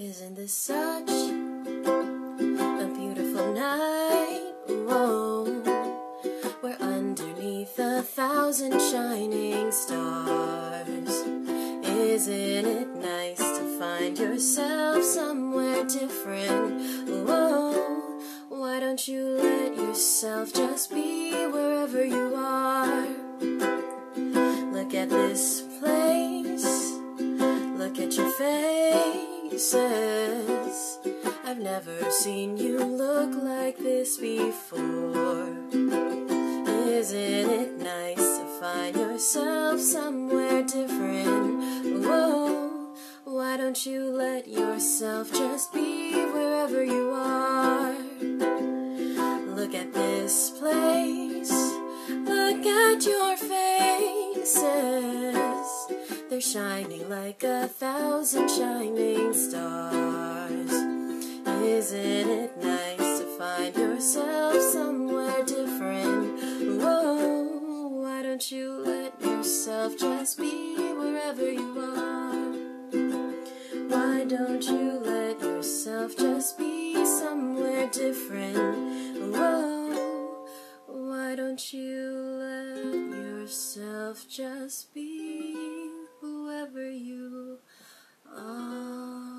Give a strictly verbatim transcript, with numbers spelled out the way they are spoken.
Isn't this such a beautiful night? Whoa, we're underneath a thousand shining stars. Isn't it nice to find yourself somewhere different? Whoa, why don't you let yourself just be wherever you are? Look at this place, look at your faces. I've never seen you look like this before. Isn't it nice to find yourself somewhere different? Whoa, why don't you let yourself just be wherever you are? Look at this place, look at your faces. They're shining like a thousand shining stars. Isn't it nice to find yourself somewhere different? Whoa, why don't you let yourself just be wherever you are? Why don't you let yourself just be somewhere different? Whoa, why don't you let yourself just be whoever you are?